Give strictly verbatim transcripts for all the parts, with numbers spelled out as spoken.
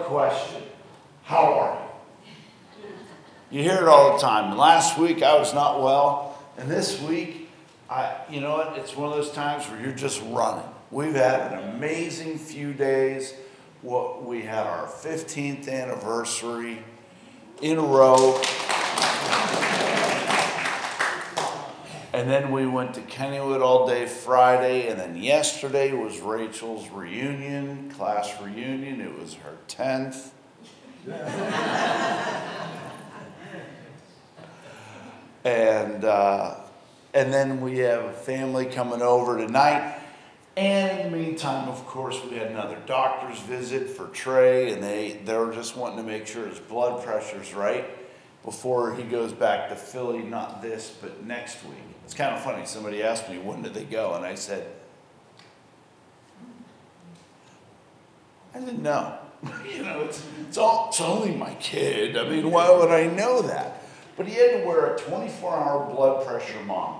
question. How are you? You hear it all the time. Last week I was not well, and this week, I, you know what? It's one of those times where you're just running. We've had an amazing few days. What we had our fifteenth anniversary in a row. And then we went to Kennywood all day Friday, and then yesterday was Rachel's reunion, class reunion. It was her tenth. and uh, and then we have a family coming over tonight. And in the meantime, of course, we had another doctor's visit for Trey, and they, they were just wanting to make sure his blood pressure's right before he goes back to Philly, not this, but next week. It's kind of funny. Somebody asked me, when did they go? And I said, I didn't know. you know, it's, it's, all, it's only my kid. I mean, why would I know that? But he had to wear a twenty-four hour blood pressure monitor.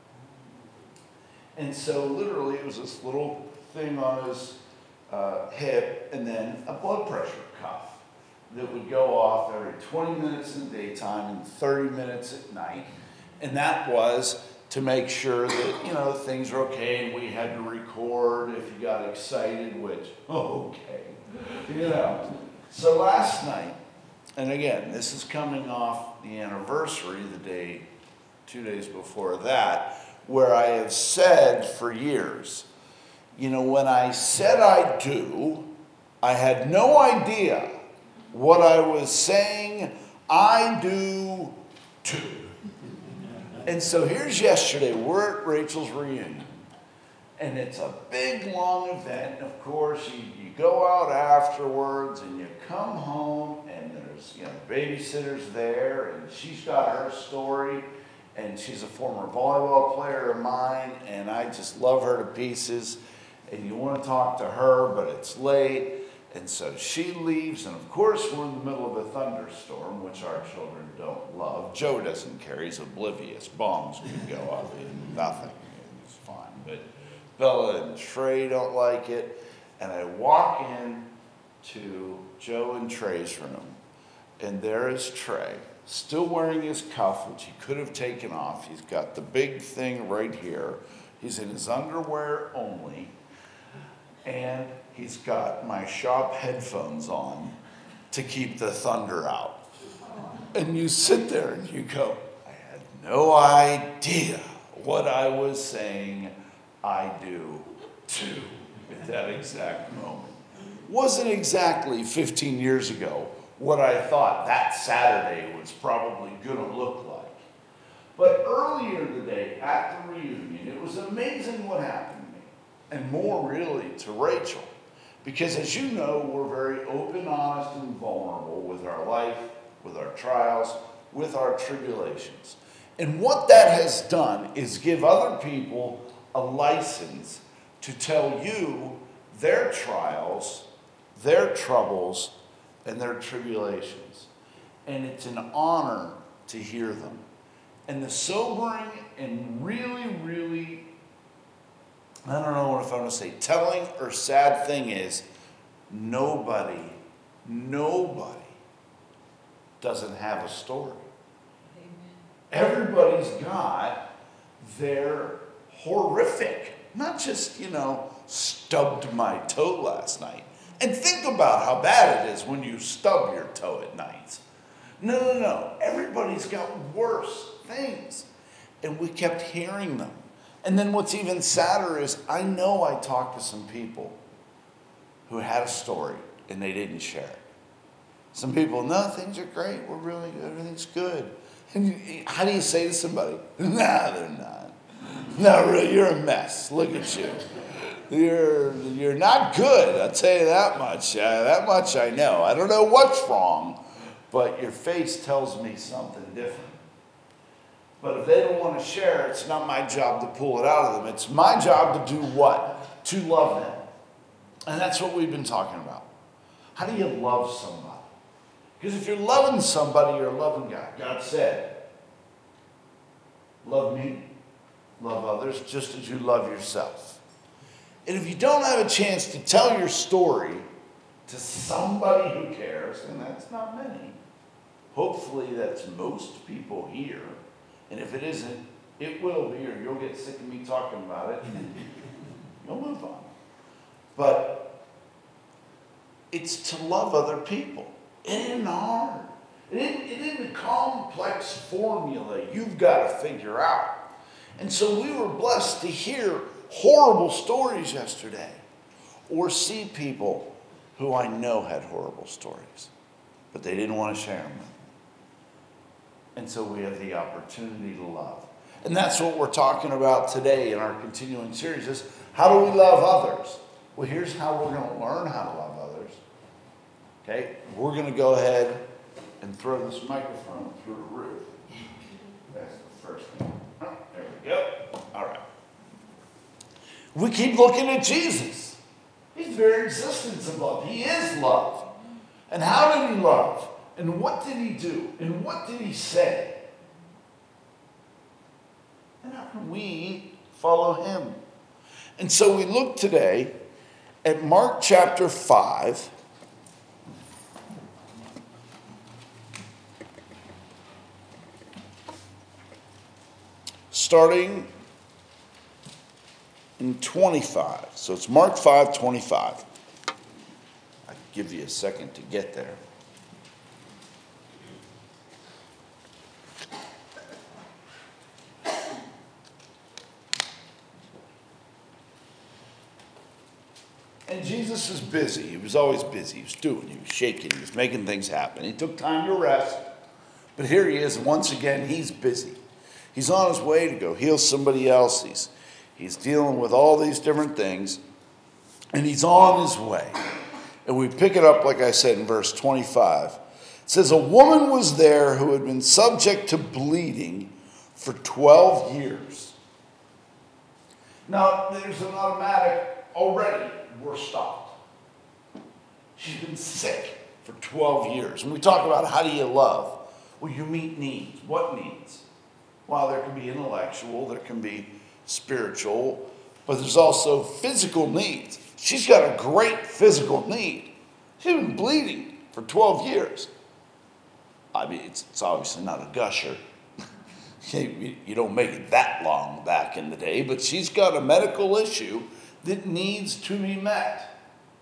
And so literally it was this little thing on his uh, hip and then a blood pressure cuff that would go off every twenty minutes in the daytime and thirty minutes at night. And that was to make sure that, you know, things were okay, and we had to record if you got excited, which, oh, okay, you know. So last night, and again, this is coming off the anniversary, the day, two days before that, where I have said for years, you know, when I said I do, I had no idea what I was saying I do too. And so here's yesterday, we're at Rachel's reunion, and it's a big, long event. Of course, you, you go out afterwards, and you come home, and there's, you know, babysitters there, and she's got her story. And she's a former volleyball player of mine, and I just love her to pieces. And you want to talk to her, but it's late. And so she leaves, and of course we're in the middle of a thunderstorm, which our children don't love. Joe doesn't care, he's oblivious. Bombs could go off, and nothing, it's fine. But Bella and Trey don't like it. And I walk in to Joe and Trey's room, and there is Trey, still wearing his cuff, which he could have taken off. He's got the big thing right here. He's in his underwear only. And he's got my shop headphones on to keep the thunder out. And you sit there and you go, I had no idea what I was saying I do too at that exact moment. Wasn't exactly fifteen years ago what I thought that Saturday was probably going to look like. But earlier today at the reunion, it was amazing what happened to me, and more really to Rachel. Because as you know, we're very open, honest, and vulnerable with our life, with our trials, with our tribulations. And what that has done is give other people a license to tell you their trials, their troubles, and their tribulations. And it's an honor to hear them. And the sobering and really, really, I don't know if I want to say telling or sad thing is, nobody, nobody doesn't have a story. Amen. Everybody's got their horrific, not just, you know, stubbed my toe last night. And think about how bad it is when you stub your toe at night. No, no, no. Everybody's got worse things. And we kept hearing them. And then what's even sadder is I know I talked to some people who had a story and they didn't share it. Some people, no, things are great. We're really good. Everything's good. And you, how do you say to somebody, nah, they're not. No, really, you're a mess. Look at you. You're, you're not good, I'll tell you that much. Uh, that much I know. I don't know what's wrong, but your face tells me something different. But if they don't want to share, it's not my job to pull it out of them. It's my job to do what? To love them. And that's what we've been talking about. How do you love somebody? Because if you're loving somebody, you're loving God. God said, love me, love others, just as you love yourself. And if you don't have a chance to tell your story to somebody who cares, and that's not many. Hopefully that's most people here. And if it isn't, it will be, or you'll get sick of me talking about it, and you'll move on. But it's to love other people. It isn't hard. It isn't, it isn't a complex formula you've got to figure out. And so we were blessed to hear horrible stories yesterday, or see people who I know had horrible stories, but they didn't want to share them with me. And so we have the opportunity to love. And that's what we're talking about today in our continuing series is, how do we love others? Well, here's how we're going to learn how to love others. Okay? We're going to go ahead and throw this microphone through the roof. That's the first thing. Oh, there we go. All right. We keep looking at Jesus. He's the very existence of love. He is love. And how did he love? And what did he do? And what did he say? And how can we follow him? And so we look today at Mark chapter five. Starting in twenty-five. So it's Mark five twenty-five. I'll give you a second to get there. And Jesus is busy. He was always busy. He was doing, he was shaking, he was making things happen. He took time to rest. But here he is, once again, he's busy. He's on his way to go heal somebody else. He's, he's dealing with all these different things. And he's on his way. And we pick it up, like I said, in verse twenty-five. It says, a woman was there who had been subject to bleeding for twelve years. Now, there's an automatic already. We're stopped. She's been sick for twelve years. And we talk about, how do you love? Well, you meet needs. What needs? Well, there can be intellectual, there can be spiritual, but there's also physical needs. She's got a great physical need. She's been bleeding for twelve years. I mean, it's, it's obviously not a gusher. You don't make it that long back in the day, but she's got a medical issue that needs to be met.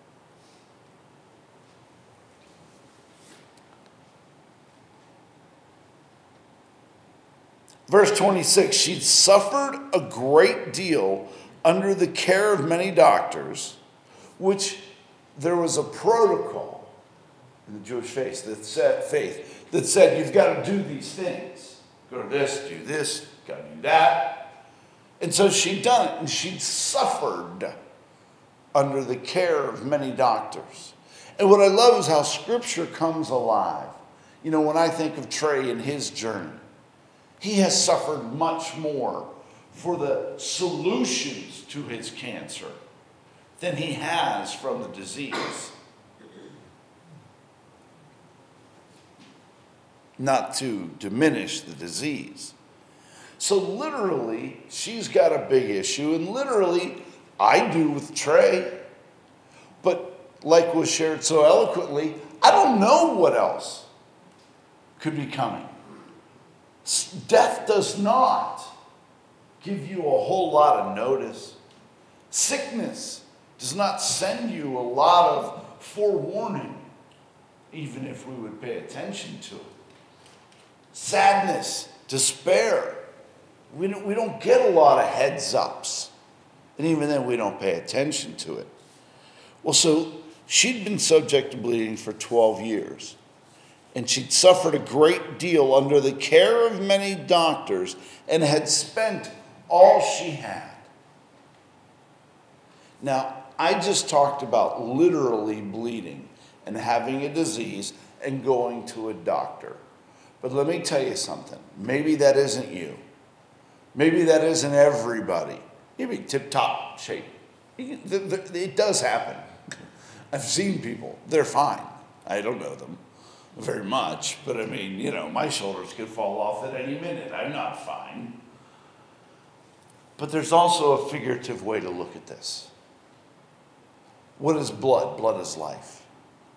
Verse twenty-six, she'd suffered a great deal under the care of many doctors, which there was a protocol in the Jewish faith that said, faith, that said you've got to do these things. Go to this, do this, got to do that. And so she'd done it, and she'd suffered under the care of many doctors. And what I love is how Scripture comes alive. You know, when I think of Trey and his journey, he has suffered much more for the solutions to his cancer than he has from the disease. Not to diminish the disease. So literally, she's got a big issue, and literally, I do with Trey. But like was shared so eloquently, I don't know what else could be coming. Death does not give you a whole lot of notice. Sickness does not send you a lot of forewarning, even if we would pay attention to it. Sadness, despair, we don't, we don't get a lot of heads ups. And even then, we don't pay attention to it. Well, so she'd been subject to bleeding for twelve years. And she'd suffered a great deal under the care of many doctors and had spent all she had. Now, I just talked about literally bleeding and having a disease and going to a doctor. But let me tell you something. Maybe that isn't you. Maybe that isn't everybody. You'd be tip-top shape. It does happen. I've seen people. They're fine. I don't know them very much, but I mean, you know, my shoulders could fall off at any minute. I'm not fine. But there's also a figurative way to look at this. What is blood? Blood is life.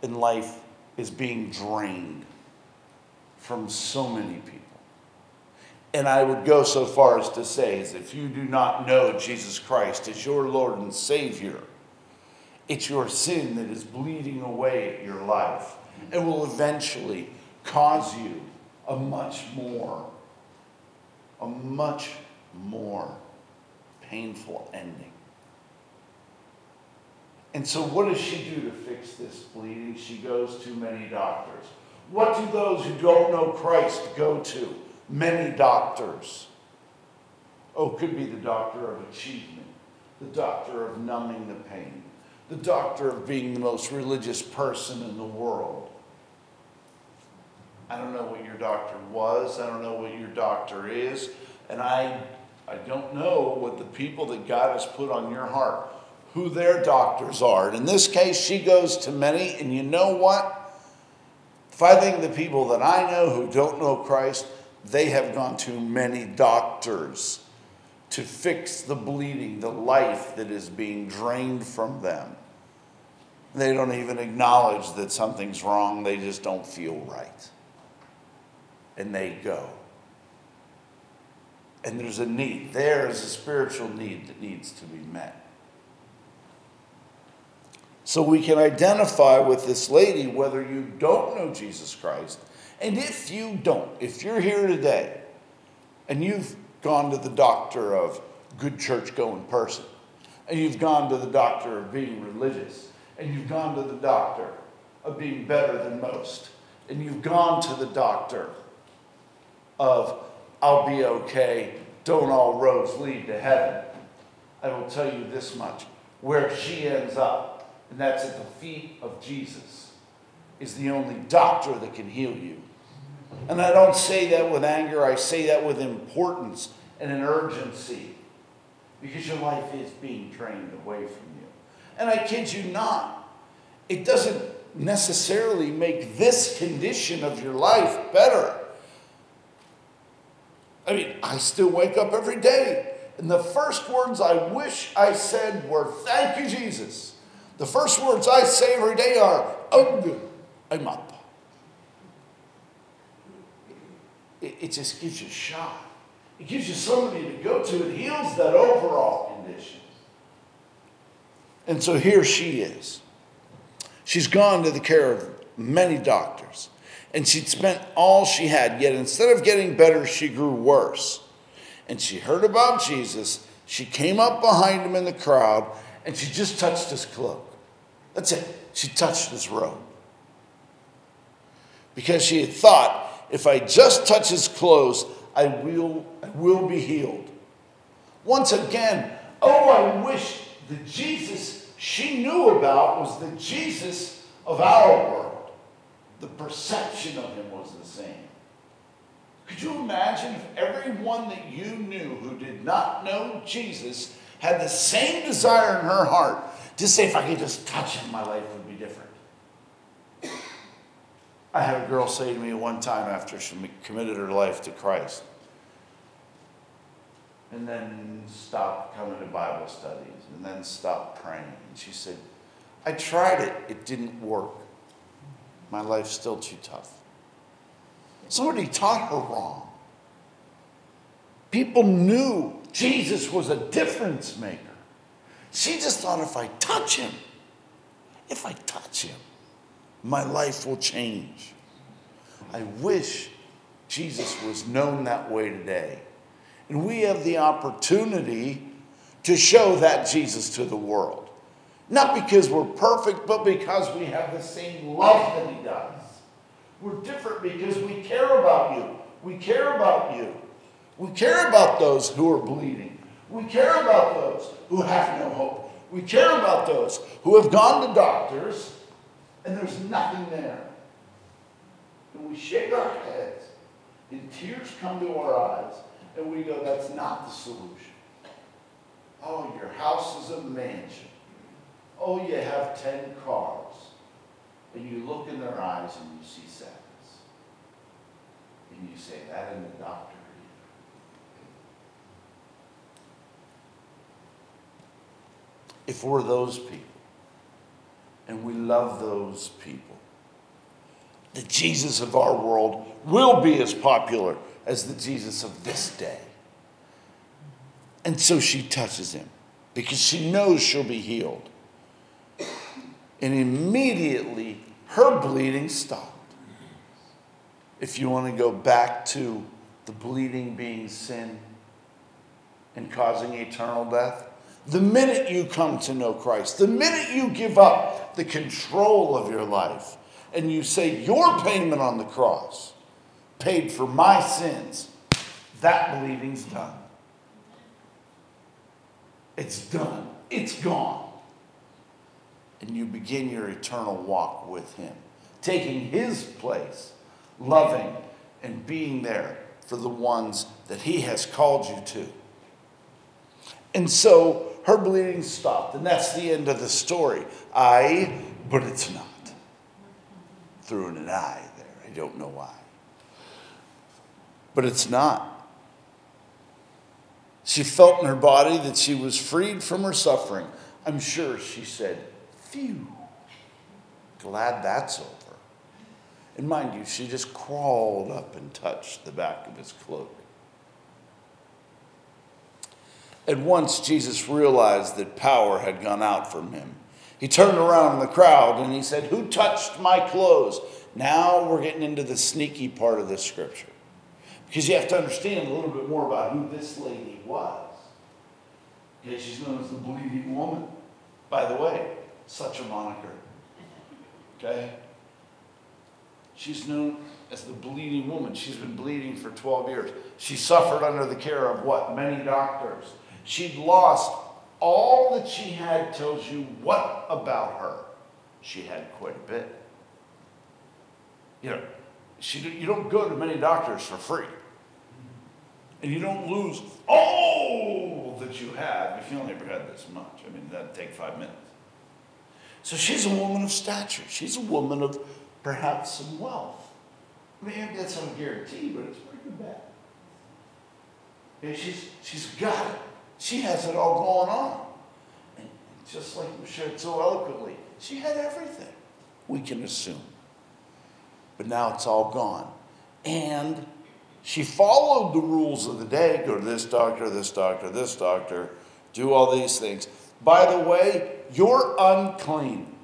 and life is being drained from so many people. And I would go so far as to say, is if you do not know Jesus Christ as your Lord and Savior, it's your sin that is bleeding away at your life and will eventually cause you a much more, a much more painful ending. And so what does she do to fix this bleeding? She goes to many doctors. What do those who don't know Christ go to? Many doctors. Oh, it could be the doctor of achievement, the doctor of numbing the pain, the doctor of being the most religious person in the world. I don't know what your doctor was. I don't know what your doctor is. And I, I don't know what the people that God has put on your heart, who their doctors are. And in this case, she goes to many. And you know what? If I think the people that I know who don't know Christ, they have gone to many doctors to fix the bleeding, the life that is being drained from them. They don't even acknowledge that something's wrong. They just don't feel right. And they go. And there's a need. There is a spiritual need that needs to be met. So we can identify with this lady whether you don't know Jesus Christ. And if you don't, if you're here today and you've gone to the doctor of good church-going person, and you've gone to the doctor of being religious, and you've gone to the doctor of being better than most, and you've gone to the doctor of I'll be okay, don't all roads lead to heaven, I will tell you this much, where she ends up, and that's at the feet of Jesus, is the only doctor that can heal you. And I don't say that with anger, I say that with importance and an urgency, because your life is being drained away from you. And I kid you not, it doesn't necessarily make this condition of your life better. I mean, I still wake up every day, and the first words I wish I said were, "Thank you, Jesus." The first words I say every day are, "Oh, I'm up." It, it just gives you a shot. It gives you somebody to go to. It heals that overall condition. And so here she is. She's gone to the care of many doctors. And she'd spent all she had, yet instead of getting better, she grew worse. And she heard about Jesus. She came up behind him in the crowd, and she just touched his cloak. That's it. She touched his robe. Because she had thought, if I just touch his clothes, I will, I will be healed. Once again, oh, I wish the Jesus she knew about was the Jesus of our world. The perception of him was the same. Could you imagine if everyone that you knew who did not know Jesus had the same desire in her heart to say, if I could just touch him, my life would be different? I had a girl say to me one time after she committed her life to Christ, and then stopped coming to Bible studies, and then stopped praying. And she said, I tried it, it didn't work. My life's still too tough. Somebody taught her wrong. People knew Jesus was a difference maker. She just thought, if I touch him, if I touch him, my life will change. I wish Jesus was known that way today. And we have the opportunity to show that Jesus to the world. Not because we're perfect, but because we have the same love that he does. We're different because we care about you. We care about you. We care about those who are bleeding. We care about those who have no hope. We care about those who have gone to doctors and there's nothing there. And we shake our heads and tears come to our eyes and we go, that's not the solution. Oh, your house is a mansion. Oh, you have ten cars. And you look in their eyes and you see sadness. And you say, that in the doctor either. If we're those people, and we love those people. The Jesus of our world will be as popular as the Jesus of this day. And so she touches him because she knows she'll be healed. And immediately her bleeding stopped. If you want to go back to the bleeding being sin and causing eternal death, the minute you come to know Christ, the minute you give up the control of your life and you say your payment on the cross paid for my sins, that bleeding's done. It's done. It's gone. And you begin your eternal walk with him, taking his place, loving and being there for the ones that he has called you to. And so her bleeding stopped, and that's the end of the story. I, but it's not. Threw in an I there. I don't know why. But it's not. She felt in her body that she was freed from her suffering. I'm sure she said, phew, glad that's over. And mind you, she just crawled up and touched the back of his cloak. At once, Jesus realized that power had gone out from him. He turned around in the crowd and he said, who touched my clothes? Now we're getting into the sneaky part of this scripture. Because you have to understand a little bit more about who this lady was. Okay, she's known as the bleeding woman. By the way, such a moniker. Okay? She's known as the bleeding woman. She's been bleeding for twelve years. She suffered under the care of what? Many doctors. She'd lost all that she had. Tells you what about her? She had quite a bit. You know, she, you don't go to many doctors for free. And you don't lose all that you have if you only ever had this much. I mean, that'd take five minutes. So she's a woman of stature. She's a woman of perhaps some wealth. Maybe that's not a guarantee, but it's pretty good bet. Okay, she's, she's got it. She has it all going on. And just like we shared so eloquently, she had everything, we can assume. But now it's all gone. And she followed the rules of the day. Go to this doctor, this doctor, this doctor. Do all these things. By the way, you're unclean.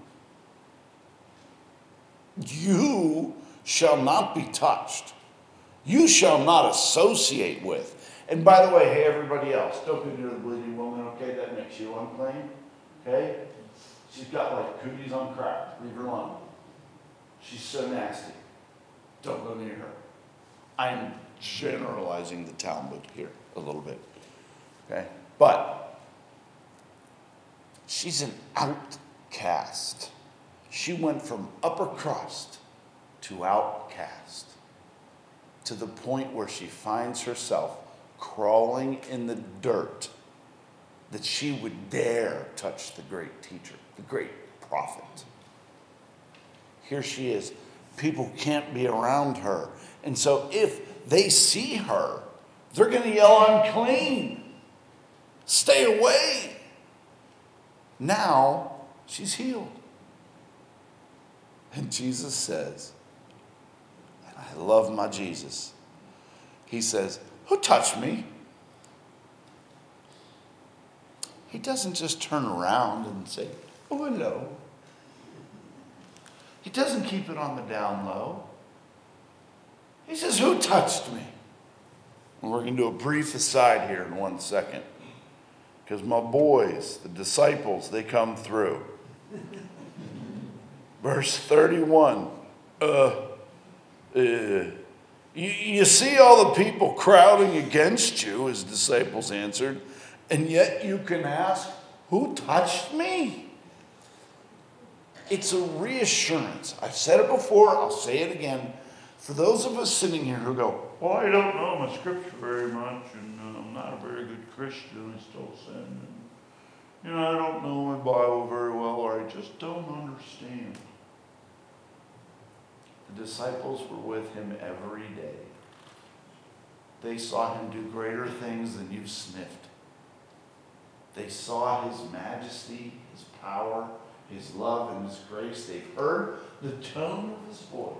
You shall not be touched. You shall not associate with. And by the way, hey, everybody else, don't go near the bleeding woman, okay? That makes you unclean, okay? She's got like cookies on crack. Leave her alone. She's so nasty. Don't go near her. I'm generalizing the Talmud here a little bit, okay? But she's an outcast. She went from upper crust to outcast to the point where she finds herself crawling in the dirt that she would dare touch the great teacher, the great prophet. Here she is. People can't be around her. And so if they see her, they're going to yell, unclean. Stay away. Now she's healed. And Jesus says, and I love my Jesus, he says, who touched me? He doesn't just turn around and say, oh, hello. He doesn't keep it on the down low. He says, who touched me? And we're going to do a brief aside here in one second. Because my boys, the disciples, they come through. Verse thirty-one. Uh, uh, you, you see all the people crowding against you, his disciples answered, and yet you can ask, who touched me? It's a reassurance. I've said it before, I'll say it again. For those of us sitting here who go, well, I don't know my scripture very much, and uh, I'm not a very good Christian, I still sin, and you know, I don't know my Bible very well, or I just don't understand. The disciples were with him every day. They saw him do greater things than you've sniffed. They saw his majesty, his power, his love and his grace. They've heard the tone of his voice.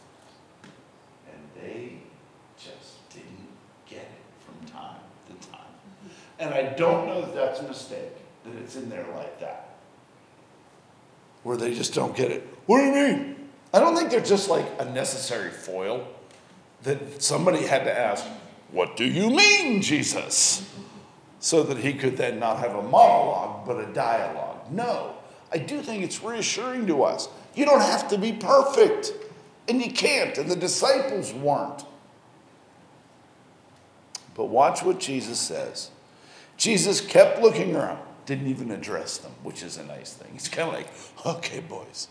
And they just didn't get it from time to time. And I don't know that that's a mistake, that it's in there like that. Where they just don't get it. What do you mean? I don't think they're just like a necessary foil that somebody had to ask, what do you mean, Jesus? So that he could then not have a monologue, but a dialogue. No, I do think it's reassuring to us. You don't have to be perfect. And you can't, and the disciples weren't. But watch what Jesus says. Jesus kept looking around, didn't even address them, which is a nice thing. He's kind of like, okay, boys.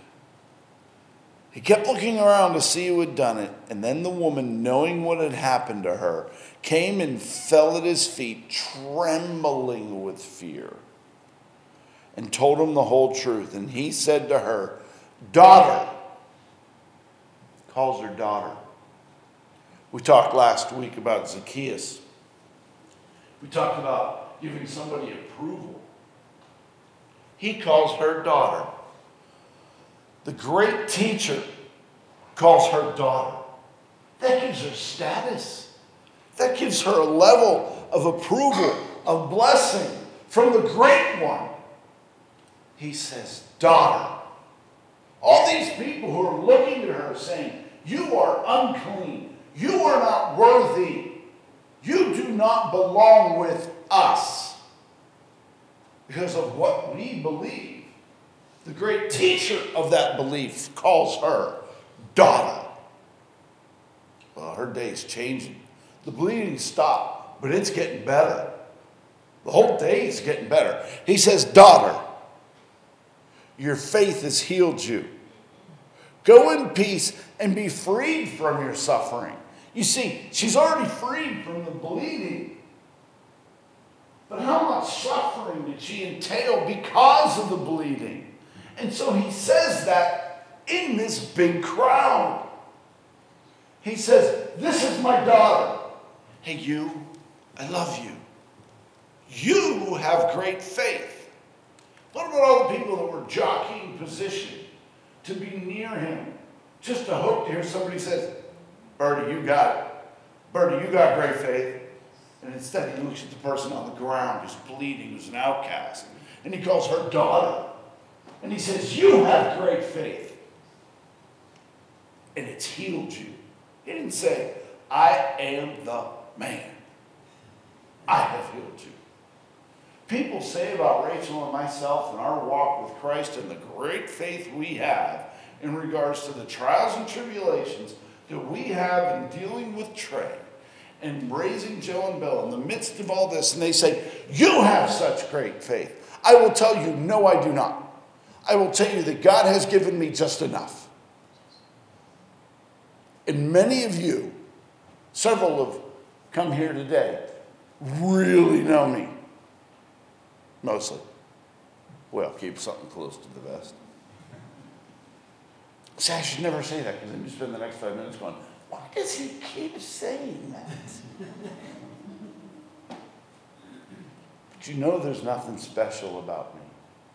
He kept looking around to see who had done it, and then the woman, knowing what had happened to her, came and fell at his feet, trembling with fear, and told him the whole truth. And he said to her, daughter, calls her daughter. We talked last week about Zacchaeus. We talked about giving somebody approval. He calls her daughter. The great teacher calls her daughter. That gives her status. That gives her a level of approval, of blessing from the great one. He says, daughter. All these people who are looking at her saying, you are unclean. You are not worthy. You do not belong with us because of what we believe. The great teacher of that belief calls her daughter. Well, her day's changing. The bleeding stopped, but it's getting better. The whole day is getting better. He says, daughter, your faith has healed you. Go in peace and be freed from your suffering. You see, she's already freed from the bleeding. But how much suffering did she entail because of the bleeding? And so he says that in this big crowd. He says, this is my daughter. Hey, you, I love you. You have great faith. What about all the people that were jockeying position to be near him, just to hope to hear somebody says, Bertie, you got it. Bertie, you got great faith. And instead he looks at the person on the ground who's bleeding, who's an outcast, and he calls her daughter. And he says, you have great faith. And it's healed you. He didn't say, I am the man. I have healed you. People say about Rachel and myself and our walk with Christ and the great faith we have in regards to the trials and tribulations that we have in dealing with Trey and raising Joe and Bill in the midst of all this. And they say, you have such great faith. I will tell you, no, I do not. I will tell you that God has given me just enough. And many of you, several have come here today, really know me. Mostly. Well, keep something close to the vest. See, I should never say that because then you spend the next five minutes going, why does he keep saying that? But you know there's nothing special about me.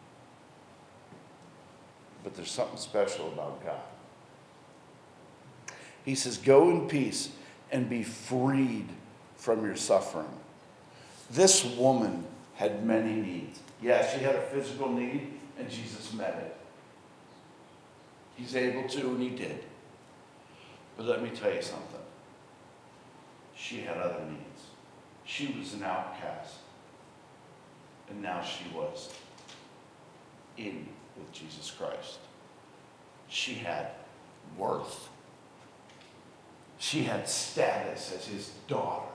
But there's something special about God. He says, go in peace and be freed from your suffering. This woman had many needs. Yeah, she had a physical need, and Jesus met it. He's able to, and he did. But let me tell you something. She had other needs. She was an outcast. And now she was in with Jesus Christ. She had worth. She had status as his daughter.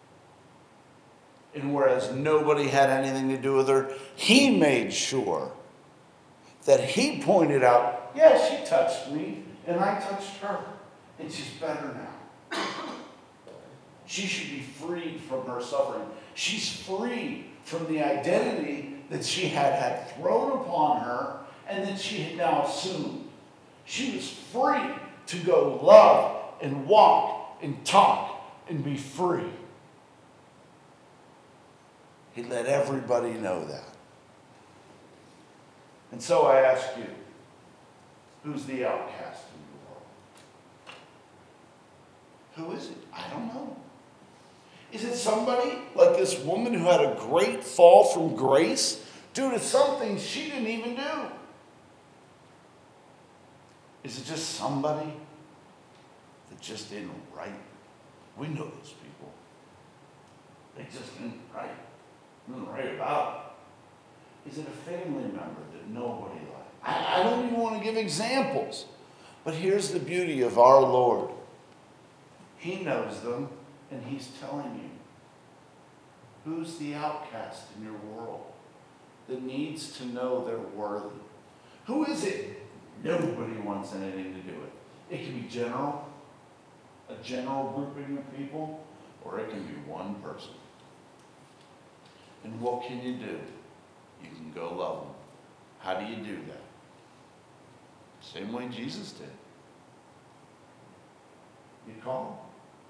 And whereas nobody had anything to do with her, he made sure that he pointed out, yeah, she touched me, and I touched her, and she's better now. She should be freed from her suffering. She's free from the identity that she had had thrown upon her and that she had now assumed. She was free to go love and walk and talk and be free. He let everybody know that. And so I ask you, who's the outcast in the world? Who is it? I don't know. Is it somebody like this woman who had a great fall from grace due to something she didn't even do? Is it just somebody that just isn't right? We know those people. They just isn't right. Nothing right about it. Is it a family member that nobody likes? I, I don't even want to give examples. But here's the beauty of our Lord. He knows them, and he's telling you, who's the outcast in your world that needs to know they're worthy? Who is it? Nobody wants anything to do with it. It can be general, a general grouping of people, or it can be one person. And what can you do? You can go love them. How do you do that? Same way Jesus did. You call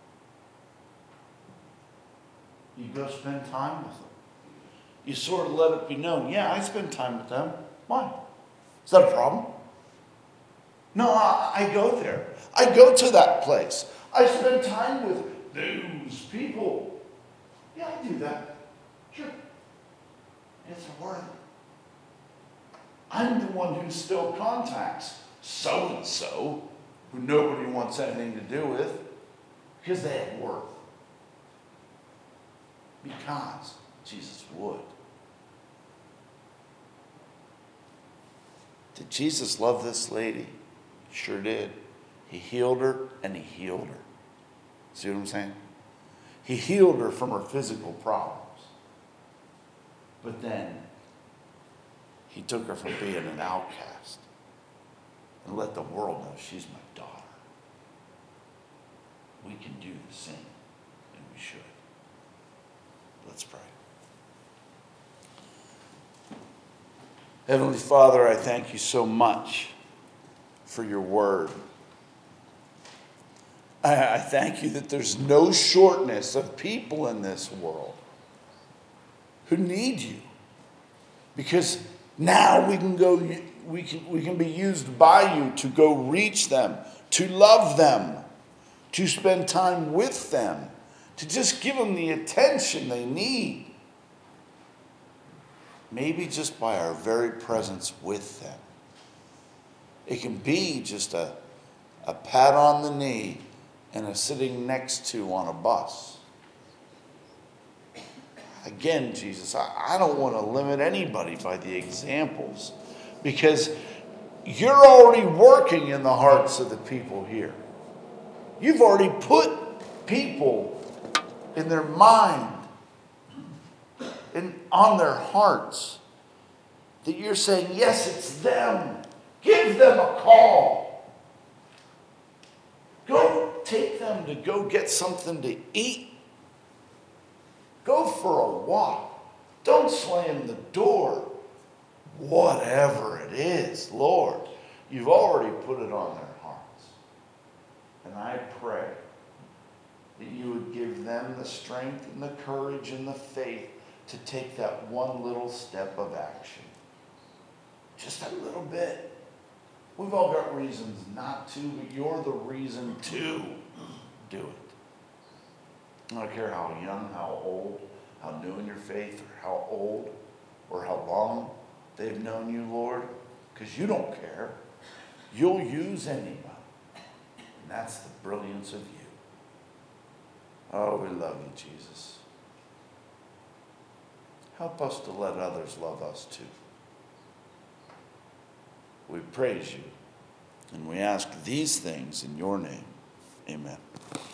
them. You go spend time with them. You sort of let it be known, yeah, I spend time with them. Why? Is that a problem? No, I, I go there. I go to that place. I spend time with those people. Yeah, I do that. Sure. It's worth it. I'm the one who still contacts so-and-so who nobody wants anything to do with because they have worth. Because Jesus would. Did Jesus love this lady? Sure did. He healed her and he healed her. See what I'm saying? He healed her from her physical problems. But then he took her from being an outcast and let the world know she's my daughter. We can do the same, and we should. Let's pray. Heavenly Father, I thank you so much for your word. I, I thank you that there's no shortness of people in this world who need you. Because now we can go, we can, we can be used by you to go reach them, to love them, to spend time with them, to just give them the attention they need. Maybe just by our very presence with them. It can be just a, a pat on the knee and a sitting next to on a bus. Again, Jesus, I, I don't want to limit anybody by the examples because you're already working in the hearts of the people here. You've already put people in their mind and on their hearts that you're saying, yes, it's them. Give them a call. Go take them to go get something to eat. Go for a walk. Don't slam the door. Whatever it is, Lord, you've already put it on their hearts. And I pray that you would give them the strength and the courage and the faith to take that one little step of action. Just a little bit. We've all got reasons not to, but you're the reason to do it. I don't care how young, how old, how new in your faith, or how old, or how long they've known you, Lord, because you don't care. You'll use anybody. And that's the brilliance of you. Oh, we love you, Jesus. Help us to let others love us too. We praise you, and we ask these things in your name. Amen.